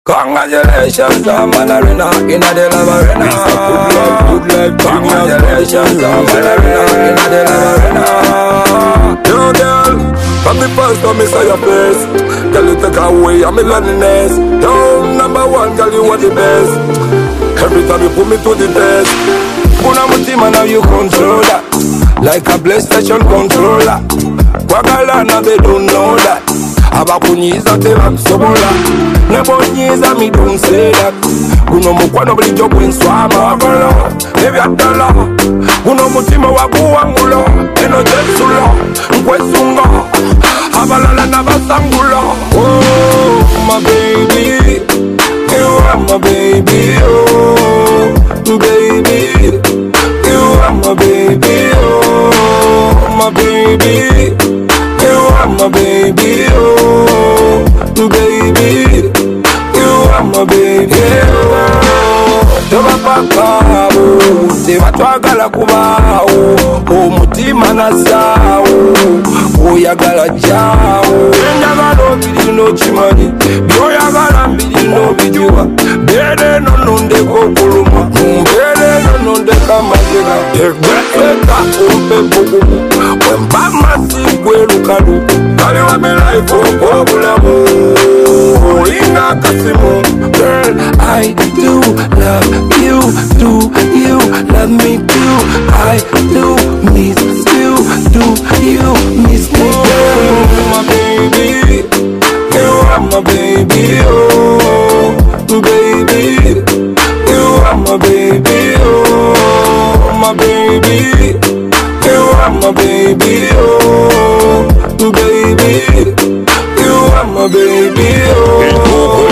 Congratulations, I'm an arena in the love arena. Good life, congratulations, I'm an arena in the love arena. Yo, girl, from the first time I saw your face, girl, you take away I'm in loneliness. Yo, number one, girl, you are the best. Every time you put me to the test, Puna Mutima, now you control that, like a PlayStation controller. Wagalana, they don't know that. Abakunyiza tebakusobola nebonyiza me don't say that. Guno mukwano bulijjo gwenswama agala ebyaddala guno mutima waguwangula eno gyensula nkwesunga abalala nabasangula. Oh my baby, you are my baby. Oh baby, you are my baby. Oh my baby, you are my baby. Oh baby, you are my baby. Tobapakabo tebatwagala kubaawo omutima nasaawo oyagala jaawo enjagala obirina okimanyi byoyagala mbirina obijuwa mbeera eno nondeka okuluma mbeera eno nondeka amazega egweseka ompe bugumu wemba masi gwerukalu kale wamelaifu obulamu olinga akasimu. Girl, I do love you. Do you love me too? I do miss you. Do you miss me? Oh, my baby, you are my baby. Oh, baby, you are my baby. Oh, my baby, you are my baby. Oh, baby, you are my baby. Oh,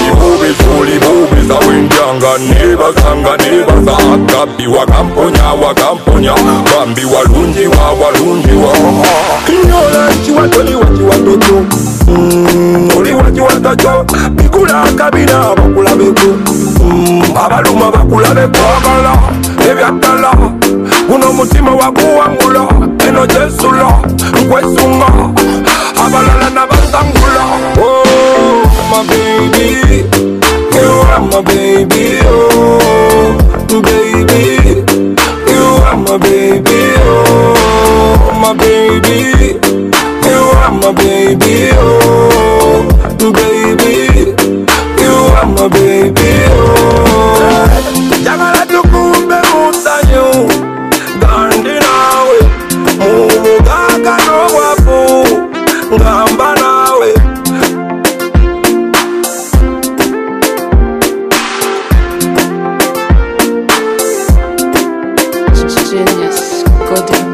wenjanga nebasanga akabi wakamponya bambi walungiwa kinyola kiwatoliwa kiwatoto oliwa kiwatacho bikula akabina abakulabeko abaluma bakulabeko abala ebyaddala guno mutima waguwangula eno gyensula nkwesunga abalala nabasangula. Oh my baby, you are my baby. Oh baby, you are my baby. Oh my baby, you are my baby. Oh baby, you are my baby. Oh jagala tukumbe musanyu gandi nawe mubugaga n'obwavu ngamba nawe. Genius, golden.